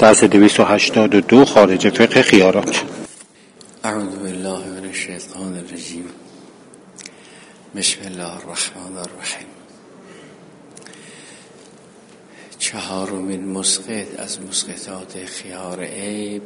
درس 282 خارج فقه خیارات. اعوذ بالله من الشیطان الرجیم. بسم الله الرحمن الرحیم. چهارمین مسقط از مسقطات خیار عیب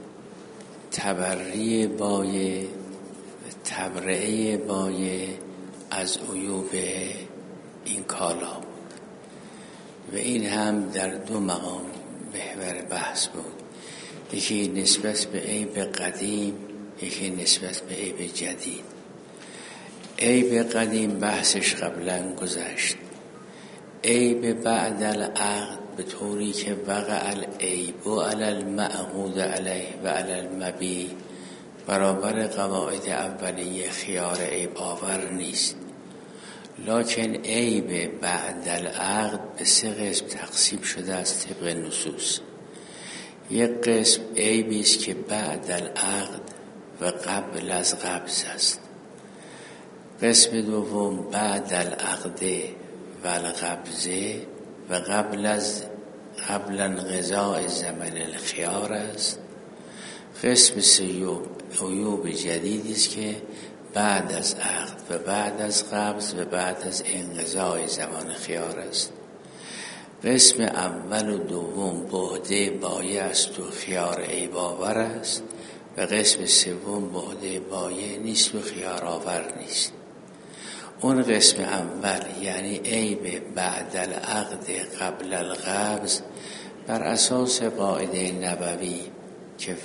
تبرئه بایع تبرئه بایع از عیوب این کالا بود و این هم در دو مقام محور بحث بود. یکی نسبت به عیب قدیم، یکی نسبت به عیب جدید. عیب قدیم بحثش قبلا گذشت. عیب بعد العقد به طوری که وقع العیب علی المعقود علیه و علی المبیع برابر قواعد اولیه خیار عیب آور نیست، لکن عیب بعد العقد به سه قسم تقسیم شده است طبق نصوص. یک قسم عیبی است که بعد العقد و قبل از قبض است. قسم دوم بعد العقد و القبض و قبل انقضاء زمن الخیار است. قسم سوم عیوب جدیدی است که بعد از عقد و بعد از قبض و بعد از انقضاء زمان خیار است. قسم اول و دوم بعد بایع است و خیار عیب آور است و قسم سوم بعد بایع نیست و خیار آور نیست. اون قسم اول یعنی عیب بعد العقد قبل القبض بر اساس قاعده نبوی که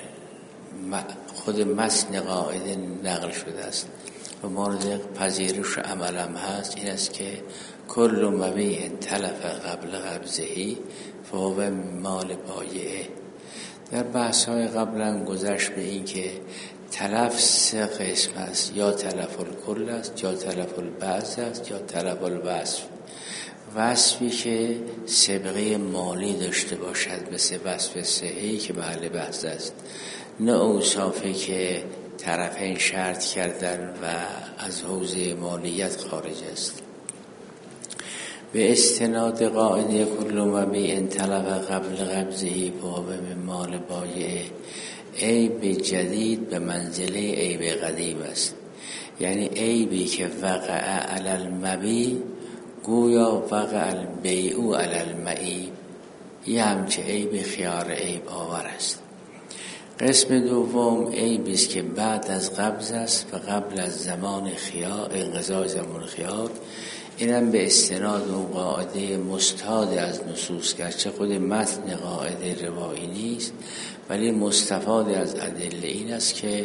خود متن قاعده نقل شده است و مورد پذیرش عمل هم هست، این است که کل مبیع تلف قبل قبضه فهو مال بایعه. در بحث های قبلا گذشت به این که تلف سه قسم است، یا تلف الکل است، یا تلف البعض است، یا تلف الوصف. وصفی که سابقه مالی داشته باشد مثل وصف صحیحی که محل بحث است، نه اوصافی که طرفین شرط کردن و از حوزه مالیت خارج است. به استناد قاعده کل مبیع تلف قبل قبضه فهو مال بایع، عیب جدید به منزله عیب قدیم است. یعنی عیبی که وقع علی المبیع گویا وقع البیع علی المعیب، یه همچه عیب خیار عیب آور است. قسم دوم عیبی است که بعد از قبض است و قبل از زمان خیار، انقضاء زمان خیار. اینم به استناد اون قاعده مستفاد از نصوص، گرچه خود متن قاعده روایی نیست ولی مستفاد از ادله این است که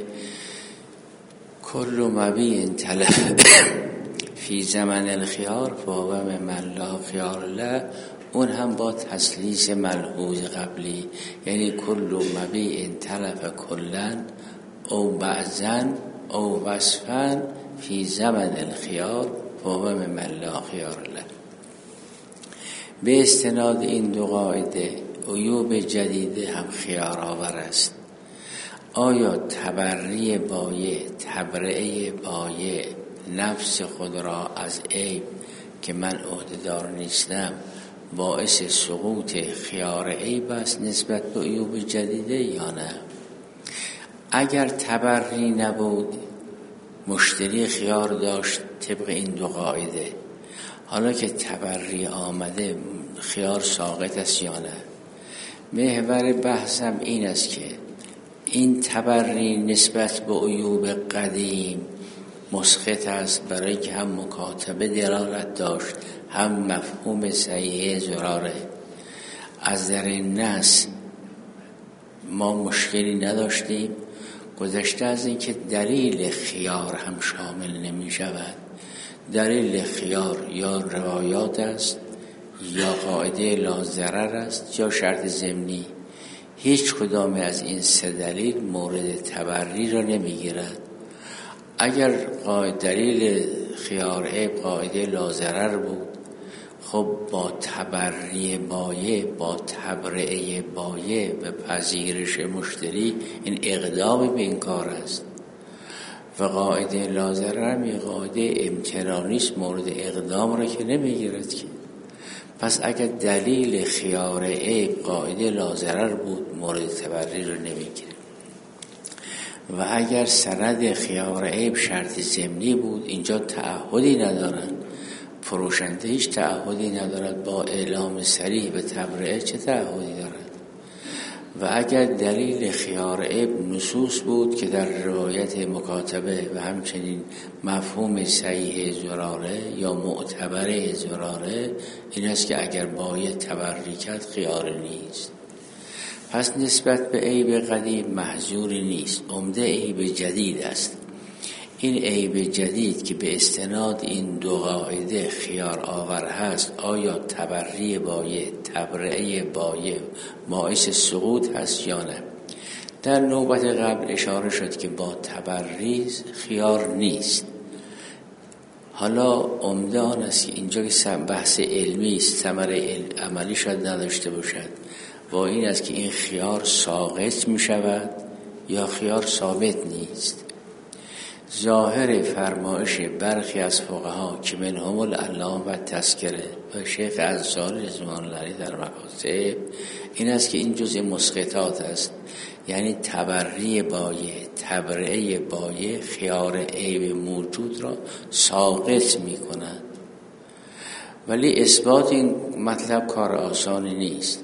کل مبیع تلف فی زمن الخیار فهو ممن لا خیار له. اون هم با تسلیس ملحوظ قبلی، یعنی کل مبیع تلف کلن او بعضن او وصفن فی زمن الخیار فهو ممن لا خیار له. به استناد این دو قاعده عیوب جدید هم خیار آور است. آیا تبرئه بایع نفس خود را از عیب که من عهده‌دار نیستم باعث سقوط خیار عیب است نسبت به عیوب جدیده یا نه؟ اگر تبرئه نبود، مشتری خیار داشت طبق این دو قاعده، حالا که تبرئه آمده خیار ساقط است یا نه؟ محور بحثم این است که این تبرئه نسبت به عیوب قدیم مسقط است، برای که هم مکاتبه دلالت داشت هم مفهوم صحیح ضراره. از در نص ما مشکلی نداشتیم، گذشته از این که دلیل خیار هم شامل نمی شود. دلیل خیار یا روایات است یا قاعده لا ضرر است یا شرط ضمنی. هیچ کدام از این سه دلیل مورد تبرئه را نمی گیرد. اگر دلیل خیار عیب قاعده لا ضرر بود، خب با تبرئه بایع به پذیرش مشتری این اقدام به این کار است و قاعده لا ضرر می قاعده امتنانی است، مورد اقدام را که نمیگیرد که. پس اگر دلیل خیار عیب قاعده لاضرر بود مورد تبری رو نمیگیره و اگر سند خیار عیب شرط ضمنی بود اینجا تعهدی ندارن، فروشنده هیچ تعهدی ندارد، با اعلام صریح به تبرئه چه تعهدی دارد؟ و اگر دلیل خیار عیب نصوص بود که در روایت مکاتبه و همچنین مفهوم صحیح زراره یا معتبر زراره این است که اگر بایع تبری کرد خیار نیست. پس نسبت به عیب قدیم محظوری نیست، عمده عیب جدید است. این عیب جدید که به استناد این دو قاعده خیار آور هست، آیا تبری بایع تبرئه بایع باعث سقوط هست یا نه؟ در نوبت قبل اشاره شد که با تبری خیار نیست. حالا عمده آن است که اینجا که بحث علمی است، ثمره عملی شاید نداشته باشد، با این است که این خیار ساقط می شود یا خیار ثابت نیست. ظاهر فرمایش برخی از فقها که منهم العلامه و تذکره و شیخ انصاری رضوان الله علیه در مکاتب این است که این جزء مسقطات است، یعنی تبری بایع تبرئه بایع خیار عیب موجود را ساقط می کند. ولی اثبات این مطلب کار آسانی نیست.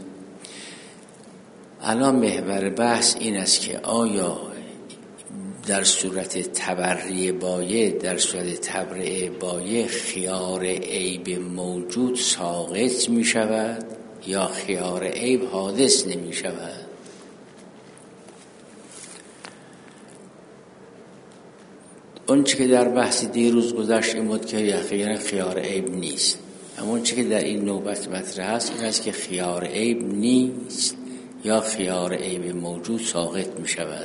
الان محور بحث این است که آیا در صورت تبری بایع در صورت تبرئه بایع خیار عیب موجود ساقط می شود یا خیار عیب حادث نمی شود؟ اون چی که در بحث دیروز گذشت این بود که یقینا خیار عیب نیست، اما اون چی که در این نوبت مطرح است این است که خیار عیب نیست یا خیار عیب موجود ساقط می شود.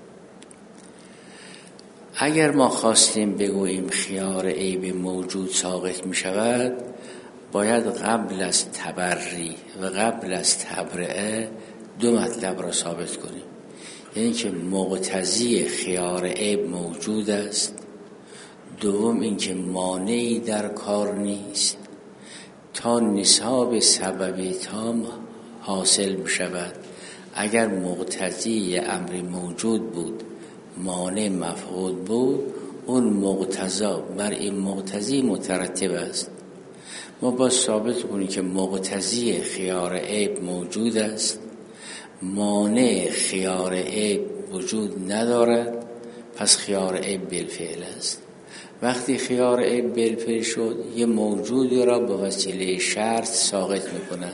اگر ما خواستیم بگوییم خیار عیب موجود ساقط می شود، باید قبل از تبری و قبل از تبرئه دو مطلب را ثابت کنیم. یعنی که مقتضی خیار عیب موجود است، دوم اینکه مانعی در کار نیست تا نصاب سببی تام حاصل می شود. اگر مقتضی امری موجود بود مانع مفقود بود، اون مقتضا بر این مقتضی مترتب است. ما باید ثابت کنیم که مقتضی خیار عیب موجود است، مانع خیار عیب وجود ندارد، پس خیار عیب بالفعل است. وقتی خیار عیب بالفعل شد یه موجودی را به وسیله شرط ساقط میکنند.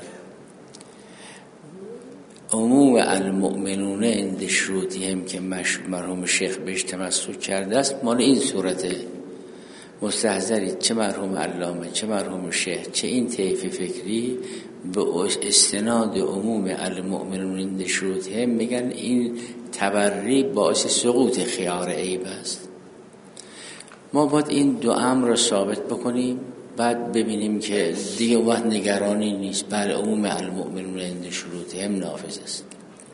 عموم المؤمنون عند شروطهم که مرحوم شیخ بهش تمسک کرده است مال این صورته. مستحضرید چه مرحوم علامه چه مرحوم شیخ چه این طیف فکری به استناد عموم المؤمنون عند شروطهم میگن این تبری باعث سقوط خیار عیب است. ما باید این دو امر را ثابت بکنیم، بعد ببینیم که دیگه وقت نگرانی نیست، بله عموم المؤمنون عند شروطهم نافذ است.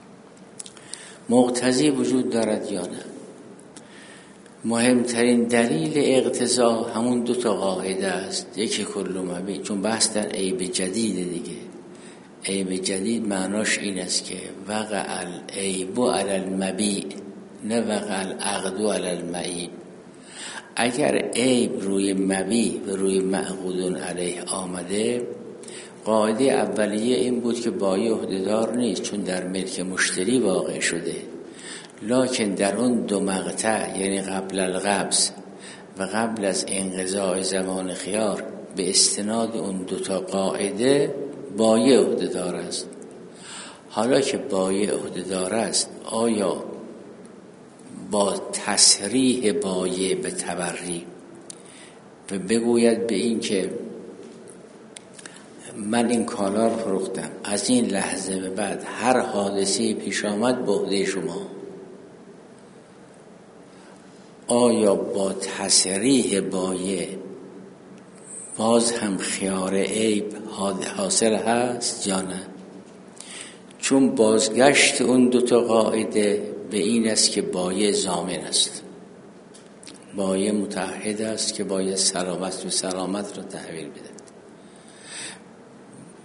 مقتضی وجود دارد یا نه؟ مهمترین دلیل اقتضا همون دو تا قاعده است. یکی کل مبیع، چون بحث در عیب جدیده دیگه. عیب جدید معناش این است که وقع العیب علی المبیع نه وقع العقد علی المعیب. اگر عیب روی مبیع و روی معقود علیه آمده، قاعده اولیه این بود که بایع عهده‌دار نیست چون در ملک مشتری واقع شده، لکن در اون دو مقطع یعنی قبل القبض و قبل از انقضاء زمان خیار به استناد اون دو تا قاعده بایع عهده‌دار است. حالا که بایع عهده‌دار است، آیا با تصریح بایع به تبری و بگوید به این که من این کالا رو فروختم، از این لحظه به بعد هر حادثه پیش آمد به عهده شما، آیا با تصریح بایع باز هم خیار عیب حاصل هست یا نه؟ چون بازگشت اون دو تا قاعده به این است که بایع ضامن است، بایع متعهد است که باید سلامت و سلامت را تحویل بده.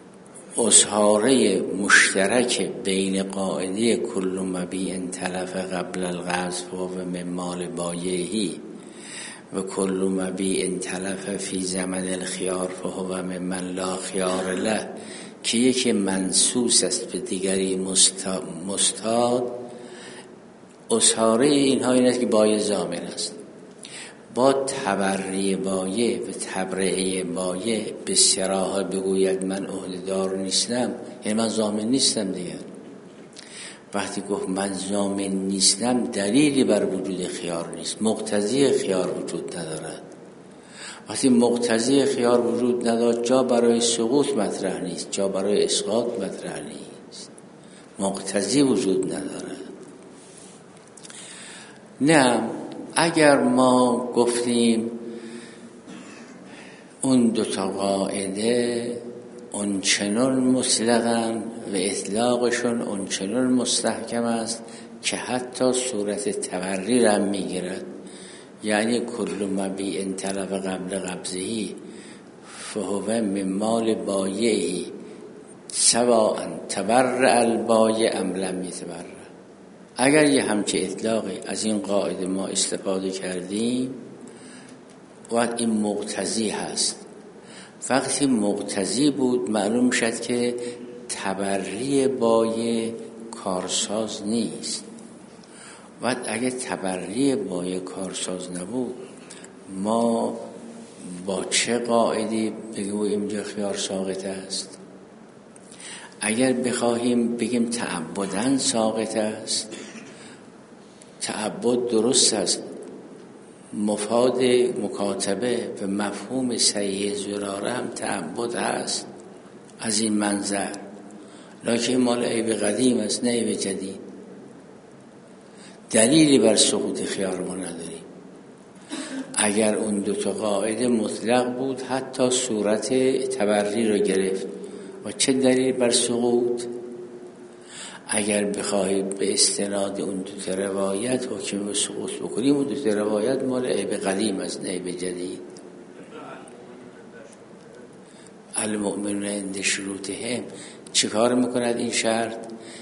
اظهاره مشترک بین قاعده کل مبیع تلف قبل القبض و من مال بایعی و کل مبیع تلف فی زمن الخیار فهو ممن لا خیار له که یکی منصوص است به دیگری مستاد، اظهاره اینها این است که بایع ضامن است. با تبری بایع و تبرئه بایع به صراحت بگوید من عهده‌دار نیستم، یعنی من ضامن نیستم دیگر. وقتی گفت من ضامن نیستم دلیلی بر وجود خیار نیست، مقتضی خیار وجود ندارد. وقتی مقتضی خیار وجود ندارد جا برای سقوط مطرح نیست، جا برای اسقاط مطرح نیست، مقتضی وجود ندارد. نه، اگر ما گفتیم اون دوتا قاعده اونچنان مطلقاً و اطلاقشون اونچنان مستحکم است که حتی صورت تبری را میگیرد، یعنی کل مبیع تلف قبل قبضهی فهو من مال بایعی سواء تبرع البایع ام لم یتبرع. اگر یه همچه اطلاقی از این قاعده ما استفاده کردیم و این مقتضی هست، وقتی مقتضی بود معلوم شد که تبری بایع کارساز نیست. و اگر تبری بایع کارساز نبود ما با چه قاعدی بگوییم اینجا خیار ساقط است؟ اگر بخواهیم بگیم تعبداً ساقط است، تعبد درست است، مفاد مکاتبه و مفهوم صحیح زراره هم تعبد هست از این منظر، لکن مال عیب قدیم است نه عیب جدید. دلیلی بر سقوط خیار ما نداریم. اگر اون دوتا قاعده مطلق بود حتی صورت تبری رو گرفت و چه دلیل بر سقوط؟ اگر بخواهید به استناد اون دوتا روایت حکم به سقوط بکنیم، اون دوتا روایت مال عیب قدیم است نه عیب جدید. المؤمنون عند شروطهم چه کار میکند این شرط؟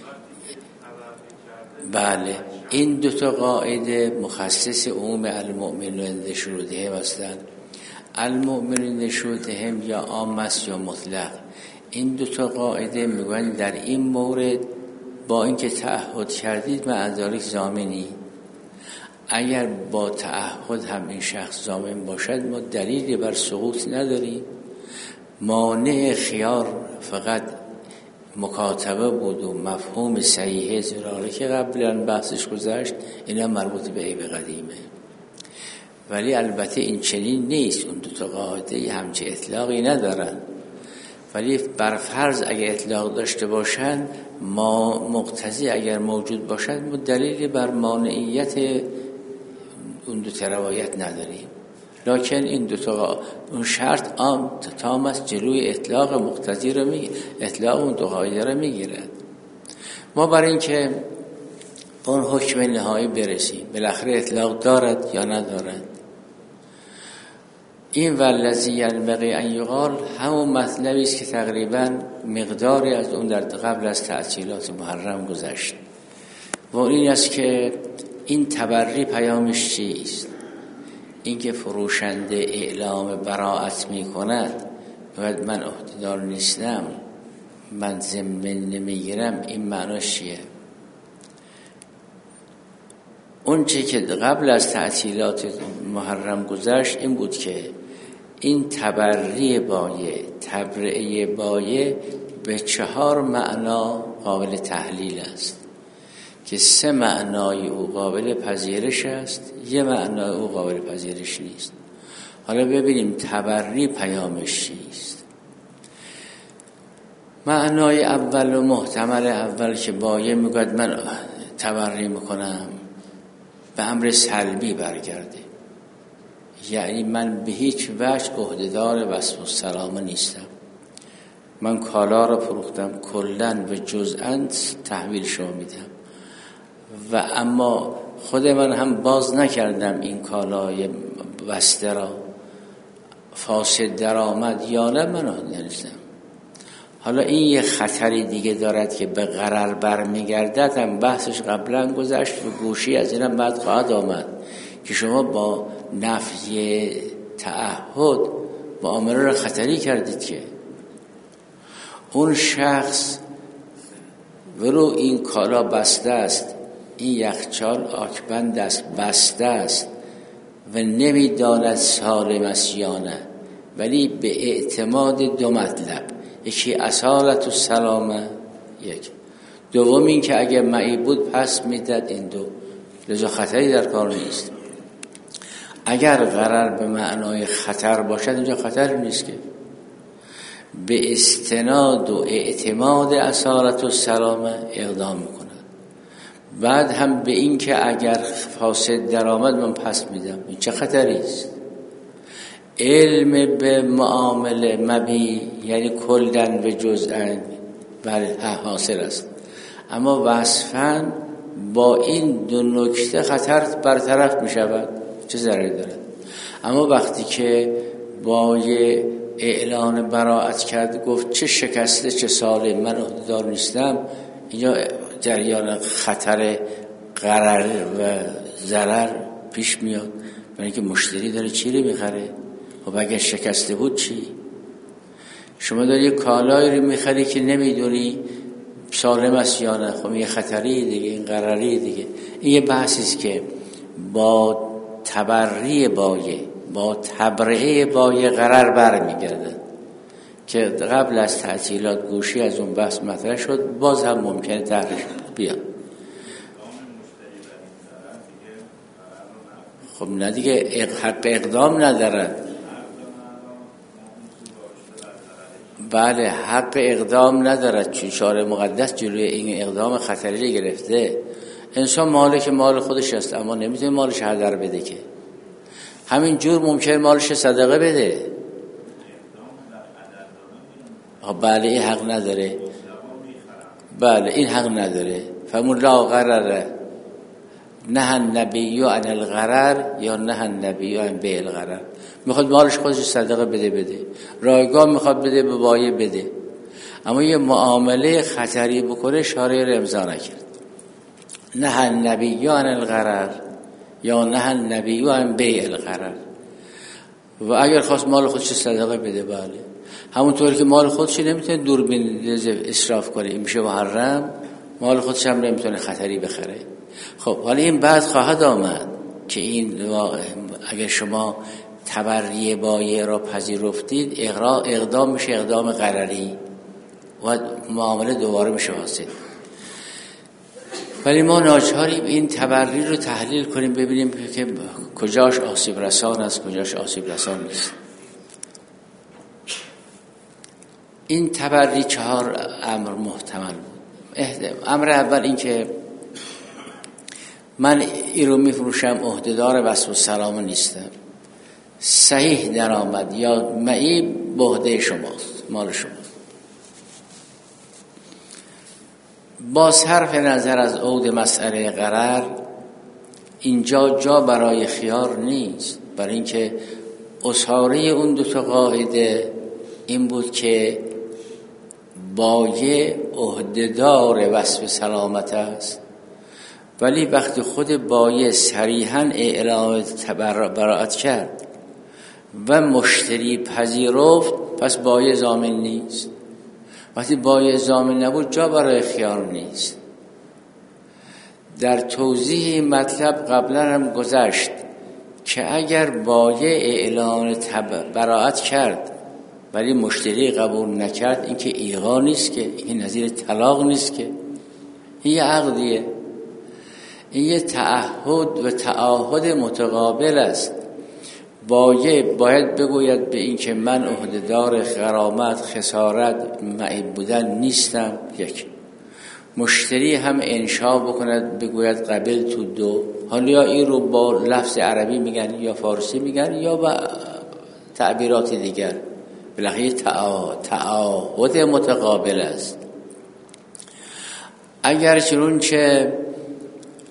بله، این دوتا قاعده مخصص عموم المؤمنون عند شروطهم هستند. المؤمنون عند شروطهم یا عام است یا مطلق. این دوتا قاعده میگویند در این مورد با اینکه تعهد کردید معذالک ضامنی، اگر با تعهد هم این شخص ضامن باشد ما دلیلی بر سقوط نداریم. مانع خیار فقط مکاتبه بود و مفهوم صحیح زراره که قبلا بحثش گذشت، اینا مربوط به عیب قدیمه. ولی البته این چنین نیست، اون دوتا قاعده همچه اطلاقی ندارن، ولی بر فرض اگر اطلاق داشته باشن ما مقتضی اگر موجود باشد ما دلیلی بر مانعیت اون دو روایت نداریم. لکن این دو تا اون شرط عام تام است، جلوی اطلاق مقتضی رو میگیره، اطلاق اون دو قاعده رو میگیرد. ما برای اینکه اون حکم نهایی برسیم بالاخره اطلاق دارد یا ندارد، این والذی ینبغی ان یقال همون مطلبی است که تقریبا مقداری از اون در قبل از تعطیلات محرم گذشت و این است که این تبری پیامش چیست؟ این که فروشنده اعلام براءت می کند باید من عهده‌دار نیستم، من ضمن نمیگیرم، این معناش چیه؟ اون چی که قبل از تعطیلات محرم گذشت این بود که این تبری بایع، تبرئه بایع به 4 معنا قابل تحلیل است که 3 معنای او قابل پذیرش است، 1 معنای او قابل پذیرش نیست. حالا ببینیم تبری پیامش چیست. معنای اول و محتمل اول که بایع میگوید من تبری میکنم به امر سلبی برگرده، یعنی من به هیچ وجه عهده‌دار وصف السلامه نیستم، من کالا را فروختم کلاً و جزءاً تحویل شما میدم و اما خود من هم باز نکردم این کالای بسته را، فاسد درآمد یا نه من عهده نیستم. حالا این یه خطری دیگه دارد که به غرر برمیگردد، هم بحثش قبلا گذشت و گوشی از اینم بعد خواهد آمد که شما با نفی تعهد معامله را خطری کردید که اون شخص ولو این کالا بسته است، این یخچال آکبند است، بسته است و نمیداند سالم است یا نه، ولی به اعتماد دو مطلب، یکی اصالت و سلامه، یک دوم این که اگه معی بود پس میداد، این دو لذا خطری در کار نیست. اگر غرر به معنای خطر باشد اینجا خطر نیست که به استناد و اعتماد اصالت و سلامه اقدام میکنه. بعد هم به این که اگر فاسد درآمد من پس میدم، این چه خطری است؟ علم به معامله مبی یعنی کلدن به جزءن بله حاصل است، اما وصفاً با این دو نکته خطر برطرف میشود، چه ضرری دارد. اما وقتی که با یه اعلان براءت کرد، گفت چه شکسته چه سالم، من عهده‌دار نیستم، اینجا جریان خطر غرر و ضرر پیش میاد، برای اینکه مشتری داره چی رو میخره. خب اگر شکسته بود چی؟ شما داری یه کالایی رو میخری که نمیدونی سالم است یا نه، خب یه خطری دیگه، این غرری دیگه. این یه بحثی است که با تبری بایه، با تبرئه بایه غرر برمیگرده که قبل از تعطیلات گوشی از اون بحث مطرح شد، باز هم ممکنه طرحش بیاد. خب نه دیگه، حق اقدام ندارن. بله حق اقدام ندارد، چون شارع مقدس جلوی این اقدام خطری گرفته. انسان مالک مال خودش است، اما نمیتونه مالش هدر بده که. همین جور ممکن مالش صدقه بده. بله این حق نداره. بله این حق نداره. فمون لا غرر، نه النبی عن الغرر یا نه النبی عن بیع الغرر. میخواد مالش خودش صدقه بده، رایگان میخواد بده، به بایه بده، اما یه معامله خطری بکنه شارع رو امضا نکرد. نه النبی عن الغرر یا نه النبی عن بیع الغرر. و اگر خواست مال خودش صدقه بده، بله همونطور که مال خودش نمیتونه دوربین اسراف کنه، این میشه محرم، مال خودش هم نمیتونه خطری بخره. خب حالا این بعد خواهد آمد که این اگر شما تبری بایع را پذیرفتید، اقدام میشه اقدام غرری و معامله دوباره میشه حاصل. ولی ما ناچاریم این تبری رو تحلیل کنیم، ببینیم که کجاش آسیب رسان است، کجاش آسیب رسان نیست. این تبری 4 امر محتمل بود. امر اول این که من این رو میفروشم، عهده‌دار وصف و سلامه نیستم، صحیح در آمد یا معی به عهده شماست، مال شماست. با صرف نظر از عود مسئله غرر، اینجا جا برای خیار نیست، برای اینکه اصاره اون 2 قاعده این بود که بایع عهده‌دار وصف سلامت است، ولی وقتی خود بایع صریحاً اعلام براءت کرد و مشتری پذیرفت، پس بایع ضامن نیست. وقتی بایع ضامن نبود، جا برای خیار نیست. در توضیح این مطلب قبلا هم گذشت که اگر بایع اعلان براءت کرد ولی مشتری قبول نکرد، این که ایغا نیست که، این نظیر طلاق نیست که، این یه عقدیه، این یه تعهد و تعاهد متقابل است. بایع باید بگوید به این که من عهده‌دار غرامت، خسارت، معیب بودن نیستم، یک. مشتری هم انشا بکند بگوید قبل تو 2. حالا یا این رو با لفظ عربی میگن یا فارسی میگن یا با تعبیرات دیگر، بالاخره تعهد متقابل است. اگر چنانچه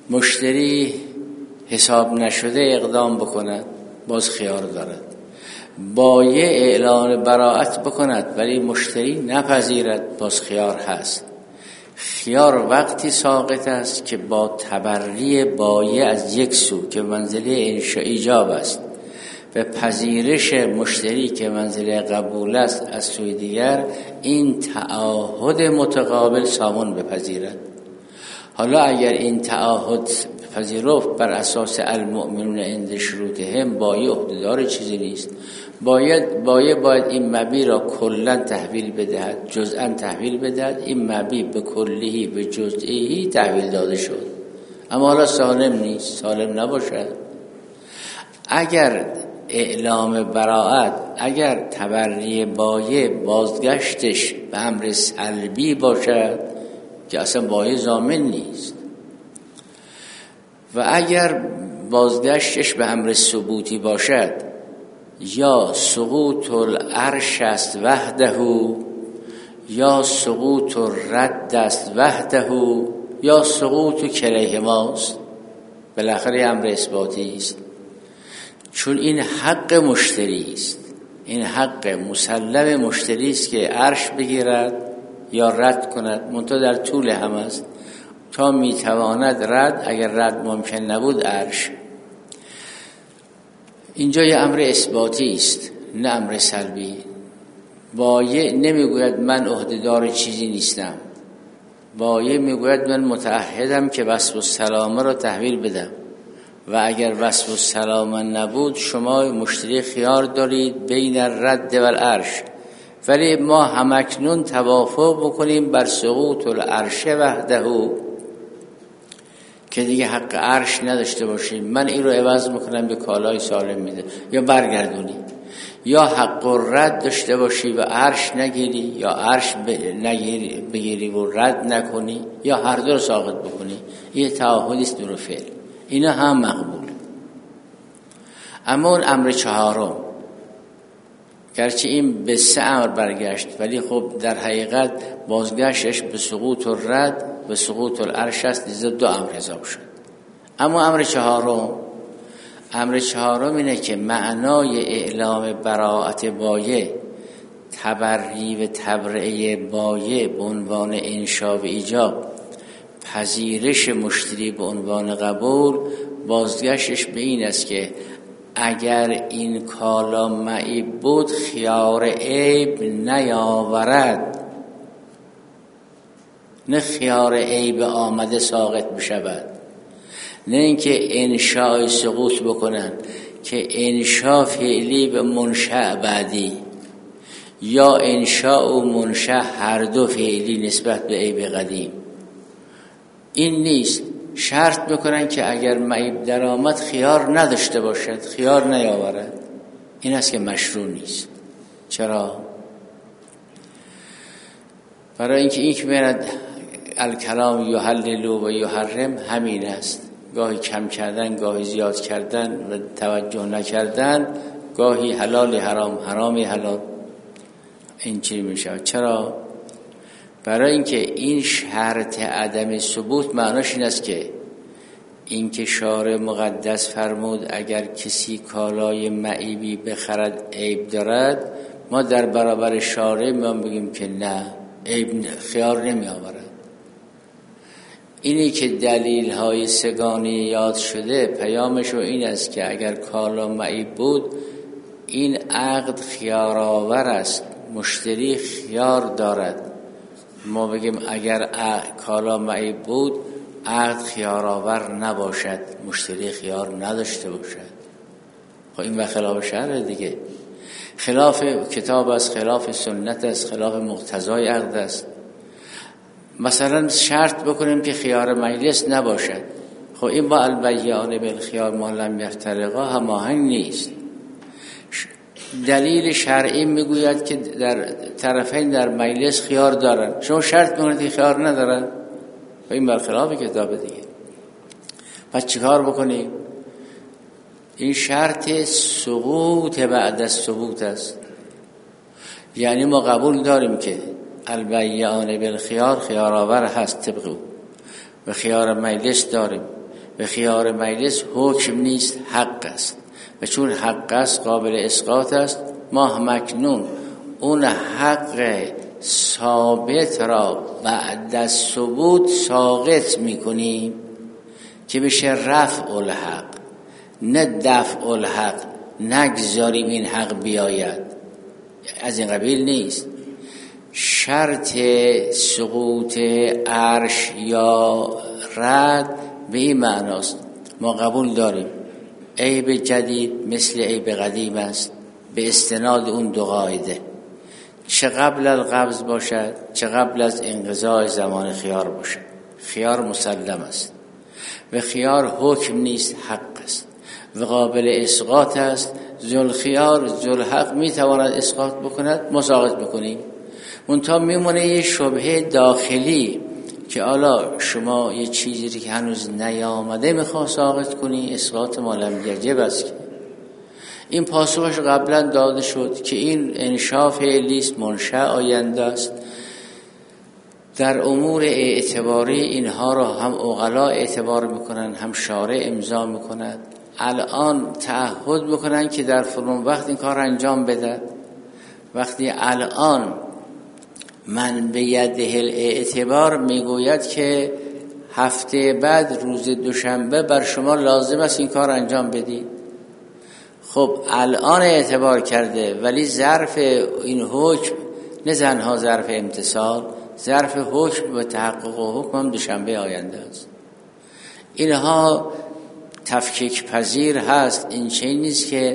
مشتری حساب نشده اقدام بکند، باز خیار دارد. بایع اعلان براءت بکند ولی مشتری نپذیرد، باز خیار هست. خیار وقتی ساقط است که با تبری بایع از یک سو که منزله انشاء ایجاب است و پذیرش مشتری که منزله قبول است از سوی دیگر، این تعهد متقابل سامان بپذیرد. حالا اگر این تعهد پذیرفت بر اساس المؤمنون عند شروطهم، بایع عهده‌دار چیزی نیست. باید این مبی را کلا تحویل بدهد، جزءا تحویل بدهد. این مبی به کلیهی به جزئی تحویل داده شد، اما حالا سالم نیست، سالم نباشد. اگر اعلام براءت، اگر تبری بایع بازگشتش به امر سلبی باشد که اصلا بایع ضامن نیست، و اگر بازگشتش به امر ثبوتی باشد، یا سقوط العرش است وحده، یا سقوط الرد است وحده، یا سقوط کلیهماست، بالاخره امر اثباتی است. چون این حق مشتری است، این حق مسلم مشتری است که عرش بگیرد یا رد کند، منتها در طول هم است تا میتواند رد، اگر رد ممکن نبود عرش. اینجا یه امر اثباتی است نه امر سلبی. بایع نمیگوید من عهده‌دار چیزی نیستم، بایع میگوید من متعهدم که وصف السلامه را تحویل بدم، و اگر وصف السلامه نبود شما مشتری خیار دارید بین الرد و العرش، ولی ما همکنون توافق بکنیم بر سقوط العرش وحده، که دیگه حق عرش نداشته باشیم. من این رو عوض میکنم به کالای سالم میده، یا برگردونی، یا حق رد داشته باشی و عرش نگیری، یا عرش بگیری و رد نکنی، یا هر دو رو ساقط بکنی. این تعهدی است دور فعل، اینا هم مقبول. اما اون امر چهارم، گرچه این به سه امر برگشت، ولی خب در حقیقت بازگشتش به سقوط الرد و سقوط العرش است، لذا دو امر حساب شد. اما امر چهارم اینه که معنای اعلام براءت بایع، تبری و تبرئه بایع به عنوان انشاء و ایجاب، پذیرش مشتری به عنوان قبول، بازگشتش به این است که اگر این کالا معیب بود خیار عیب نیاورد، نه خیار عیب آمده ساقط بشود، نه اینکه انشاء سقوط بکنن که انشاء فعلی به منشأ بعدی، یا انشاء و منشأ هر دو فعلی نسبت به عیب قدیم. این نیست، شرط میکنن که اگر معیب در آمد خیار نداشته باشد، خیار نیاورد. این است که مشروع نیست. چرا؟ برای اینکه این که میرد الکلام یحلل و یحرم همین است، گاهی کم کردن، گاهی زیاد کردن و توجه نکردن، گاهی حلال حرام، حرام حلال، این چی میشه. چرا؟ برای اینکه این شرط عدم ثبوت معناش این است که این که شارع مقدس فرمود اگر کسی کالای معیبی بخرد عیب دارد، ما در برابر شارع ما بگیم که نه، عیب خیار نمی آورد. اینی که دلیل های سگانی یاد شده پیامش این است که اگر کالا معیب بود این عقد خیارآور است، مشتری خیار دارد. ما بگیم اگر کالا معیب بود عقد خیارآور نباشد، مشتری خیار نداشته باشد. خب این خلاف شرع دیگه، خلاف کتاب است، خلاف سنت است، خلاف مقتضای عقد است. مثلا شرط بکنیم که خیار مجلس نباشد، خب این با البیعان بالخیار ما لم یفترقا هماهنگ نیست. دلیل شرعی میگوید که در طرفین در مجلس خیار دارن، شما شرط میکنید که خیار ندارن، و این برخلاف کتاب دیگه. پس چیکار بکنیم؟ این شرط سقوط بعد از ثبوت است. یعنی ما قبول داریم که البیعان بالخیار خیارآور هست طبق او، و خیار مجلس داریم، و خیار مجلس حکم نیست، حق است، و چون حق است قابل اسقاط است، ما همکنون اون حق ثابت را بعد از ثبوت ساقط میکنیم که بشه رفع الحق، نه دفع الحق، نگذاریم این حق بیاید. از این قبیل نیست. شرط سقوط عرش یا رد به این معناست. ما قبول داریم عیب جدید مثل عیب قدیم است به استناد اون دو قاعده، چه قبل القبض باشد چه قبل از انقضاء زمان خیار باشد. خیار مسلم است و خیار حکم نیست، حق است و قابل اسقاط است. ذوالخیار ذوالحق میتواند اسقاط بکند، ما ساقط بکنیم. منتها میمونه یه شبهه داخلی که حالا شما یه چیزی که هنوز نیامده میخواه ساقط کنی، اسقاط ما لم یجب است. که این پاسخش قبلا داده شد که این انشاء فعلی است، منشأ آینده است. در امور اعتباری اینها را هم عقلا اعتبار میکنن، هم شارع امضا میکنند. الان تعهد میکنن که در فلان وقت این کار انجام بده. وقتی الان من به یده الاعتبار میگوید که هفته بعد روز دوشنبه بر شما لازم است این کار انجام بدید، خب الان اعتبار کرده، ولی ظرف این حکم نه تنها ظرف امتثال، ظرف حکم و تحقق حکم هم دوشنبه آینده است. اینها تفکیک پذیر هست. این چیزی نیست که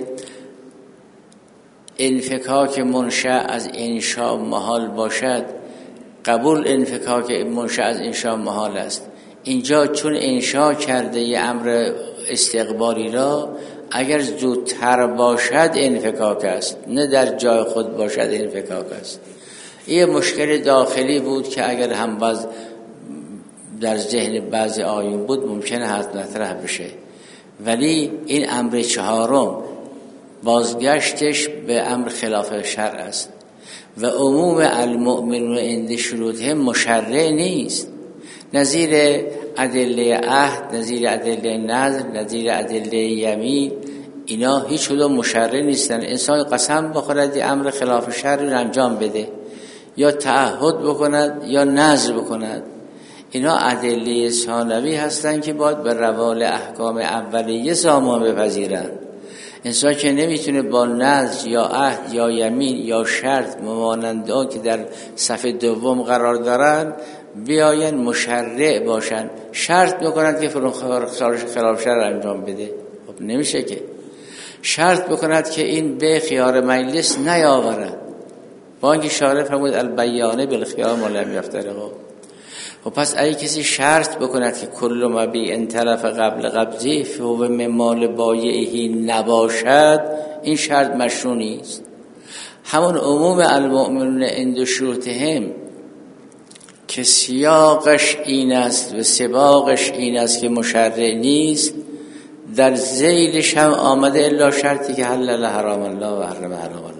انفکاک منشأ از انشاء محال باشد. قبول انفکاک منشأ از انشاء محال است. اینجا چون انشاء کرده یه امر استقبالی را، اگر زودتر باشد انفکاک است، نه در جای خود باشد انفکاک است. یه مشکل داخلی بود که اگر هم باز در ذهن بعضی آیون بود ممکنه حد مطرح بشه، ولی این امر چهارم بازگشتش به امر خلاف شرع است و عموم المؤمنون عند شروطهم مشرع نیست. نظیر ادله عهد، نظیر ادله نذر، نظیر ادله یمین، اینا هیچ کدوم مشرع نیستن. انسان قسم بخورد امر خلاف شرع رو انجام بده، یا تعهد بکند یا نذر بکند. اینا ادله ثانوی هستن که باید به روال احکام اولیه سامان بپذیرن. انسان که نمیتونه با نذر یا عهد یا یمین یا شرط ممانند آن که در صف دوم قرار دارن بیاین مشرع باشن، شرط بکنند که فلان خلاف شرع انجام بده. خب نمیشه که شرط بکند که این به خیار مجلس نیاورد، با اینکه شارع فرمود البیانه بالخیار ما لم یفترقا. و پس اگه کسی شرط بکند که کل مبیع طرف قبل قبضی فهو من مال بایعه نباشد، این شرط مشروع نیست. همون عموم المؤمنون عند شروطهم که سیاقش این است و سباقش این است که مشرع نیست، در ذیلش هم آمده الا شرطی که حلل حرام الله و حرم حرام الله.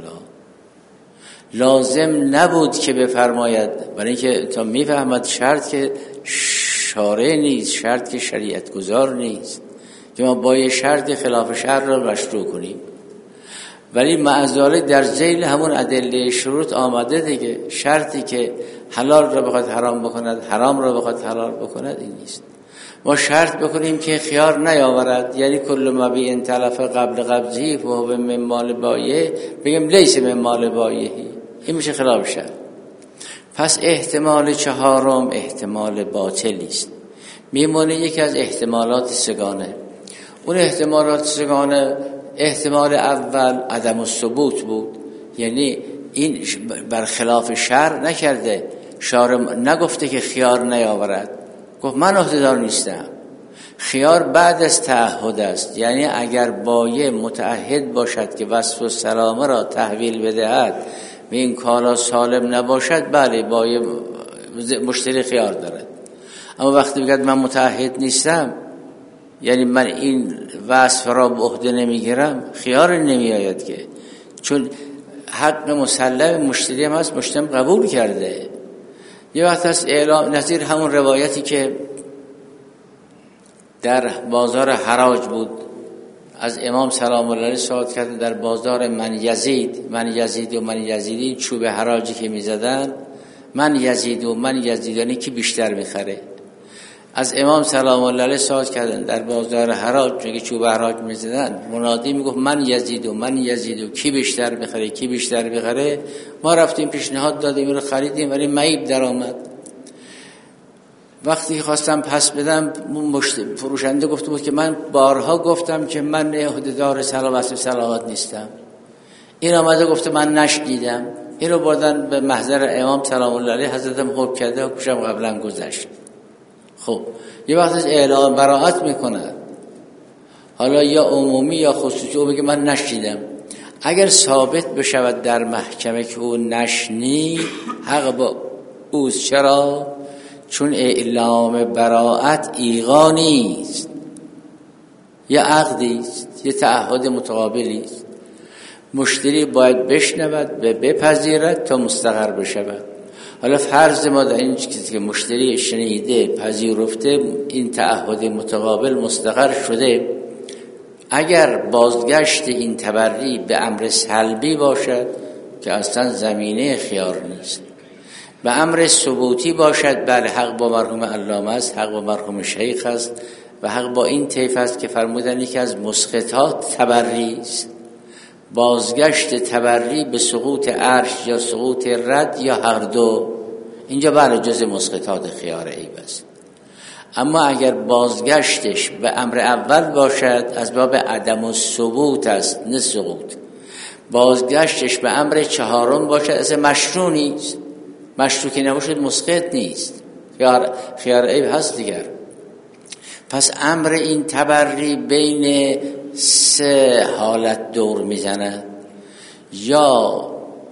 لازم نبود که بفرماید، برای اینکه تا میفهمد شرط که شارع نیست، شرط که شریعت گذار نیست که ما با یه شرط خلاف شرع را مشروع کنیم. ولی معذاله در ذیل همون ادله شروط آمده دیگه. شرطی که حلال را بخواد حرام بکند، حرام را بخواد حلال بکند، این نیست. ما شرط بکنیم که خیار نیاورد، یعنی کل مبیع تلف قبل قبضی و هو من مال بایع، بگیم لیس من مال بایعه، این میشه خلاف شرع. پس احتمال چهارم احتمال باطلی است. میمونه یکی از احتمالات سگانه. اون احتمالات سگانه، احتمال اول عدم الثبوت بود، یعنی این بر خلاف شرع نکرده. شارع نگفته که خیار نیاورد، گفت من عهده‌دار نیستم. خیار بعد از تعهد است، یعنی اگر بایع متعهد باشد که وصف السلامه را تحویل بدهد و این کالا سالم نباشد، بله بایع مشتری خیار دارد. اما وقتی بگید من متعهد نیستم، یعنی من این وصف را به عهده نمیگیرم، خیار نمی آید که، چون حق مسلم مشتری هم هست، مشتری قبول کرده. یه وقت هست اعلام، نظیر همون روایتی که در بازار حراج بود، از امام سلام الله علیه سوال کردن در بازار من یزید و من یزیدی، چوب حراجی که میزدن من یزید یعنی کی بیشتر میخره. از امام سلام الله علیه سوال کردن در بازار حراج که چوب حراج میزدن، منادی میگفت من یزید کی بیشتر میخره. ما رفتیم پیشنهاد دادیم رو خریدیم ولی معیب در آمد. وقتی خواستم پس بدم فروشنده گفته بود که من بارها گفتم که من عهده‌دار صلوات نیستم. این آمده گفته من نشنیدم. این رو بردن به محضر امام سلام الله علیه، حضرتم حکم کرده، حکمشم قبلا گذشت. خب یه وقت از اعلام براءت میکنه، حالا یا عمومی یا خصوصی، او بگه من نشنیدم. اگر ثابت بشود در محکمه که او نشنید، حق با اوست. چرا؟ چون اعلام براءت ایغا نیست، یه عقدی است، یه تعهد متقابلی است. مشتری باید بشنود و بپذیرد تا مستقر بشود. حالا فرض ما در این چیزی که مشتری شنیده پذیرفته، این تعهد متقابل مستقر شده، اگر بازگشت این تبری به امر سلبی باشد که اصلا زمینه خیار نیست، به امر ثبوتی باشد، بله حق با مرحوم علامه است، حق با مرحوم شیخ است و حق با این طیف است که فرمودن یکی از مسقطات تبری است. بازگشت تبری به سقوط عرش یا سقوط رد یا هر دو، اینجا بله جز مسقطات خیار عیب است. اما اگر بازگشتش به امر اول باشد، از باب عدم الثبوت است نه سقوط. بازگشتش به امر چهارم باشد، اصلا مشروع نیست. مشروع که نباشد مسقط نیست، خیار عیب هست دیگر. پس امر این تبری بین سه حالت دور میزنه، یا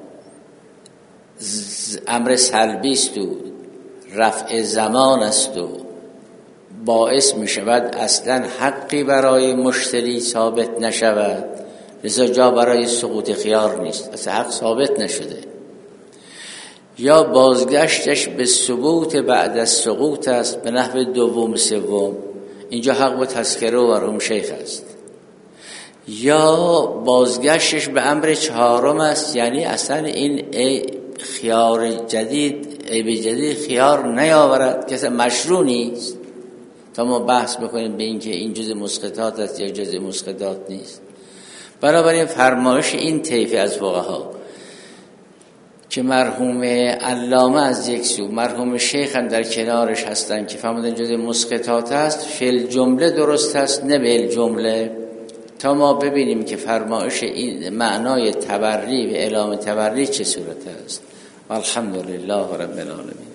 امر سلبی است و رفع زمان است و باعث می شود اصلا حقی برای مشتری ثابت نشود، لذا جا برای سقوط خیار نیست، اصلا حق ثابت نشده. یا بازگشتش به ثبوت بعد از سقوط است به نحو دوم سوم، اینجا حق با تذکره و مرحوم شیخ است. یا بازگشتش به امر چهارم است، یعنی اصلا این خیار جدید، عیب جدید خیار نیاورد که اصلا مشروع نیست، تا ما بحث بکنیم به این که این جز مسقطات است یا جز مسقطات نیست. بنابراین فرمایش این طیف از فقها که مرحوم علامه از یک سو، مرحوم شیخ هم در کنارش هستن که فرمودن جز مسقطات است، فی جمله درست است نه به جمله، تا ما ببینیم که فرمایش این معنای تبری و اعلام تبری چه صورت است. الحمدلله رب العالمین.